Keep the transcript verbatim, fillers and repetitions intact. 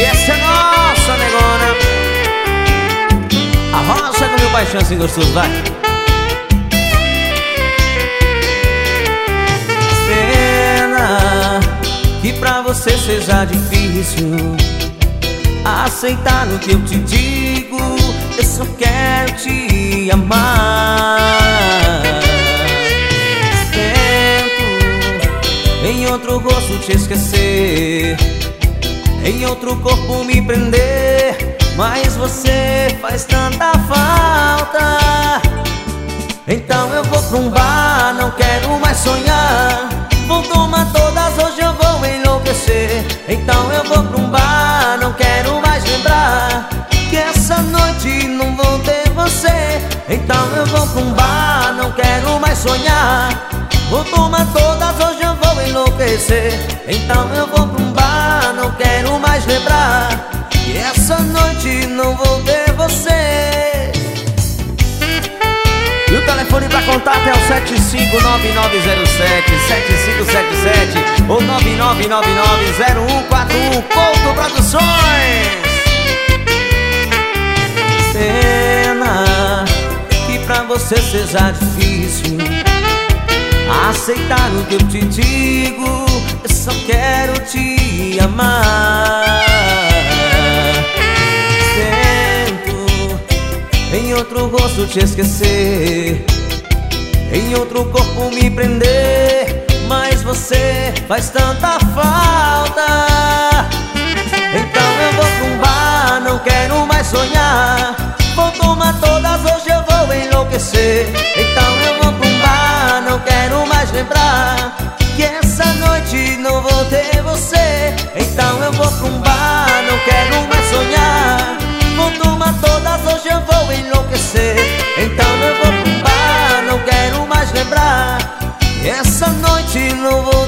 essa é nossa, negona. Arrocha com meu paixão assim gostoso, vai. Pena que pra você seja difícil aceitar o que eu te digo. Eu só quero te amar. Tento em outro rosto te esquecer, em outro corpo me prender, mas você faz tanta falta. Então eu vou pra um bar, não quero mais sonhar. Vou tomar todas, hoje eu vou enlouquecer. Então eu vou pra um bar, não quero mais lembrar que essa noite não vou ter você. Então eu vou pra um bar, não quero mais sonhar. Vou tomar todas, hoje eu vou enlouquecer. Então eu vou pra um bar, não quero mais lembrar que essa noite não vou ter você. E o telefone pra contato é o sete cinco nove nove zero sete sete cinco sete sete ou nove nove nove nove zero um quatro um. Couto Produções. Pena que pra você seja difícil aceitar o que eu te digo. Eu só quero te amar. Em outro rosto te esquecer, em outro corpo me prender, mas você faz tanta falta. Então eu vou pra um bar, não quero mais sonhar. Vou tomar todas, hoje eu vou enlouquecer. Então eu vou pra um bar, não quero mais lembrar que essa noite não vou ter você. Então eu vou pra um bar, não quero mais sonhar. Vou tomar todas, hoje eu vou enlouquecer. Então eu vou pra um bar, não quero mais lembrar que essa noite não vou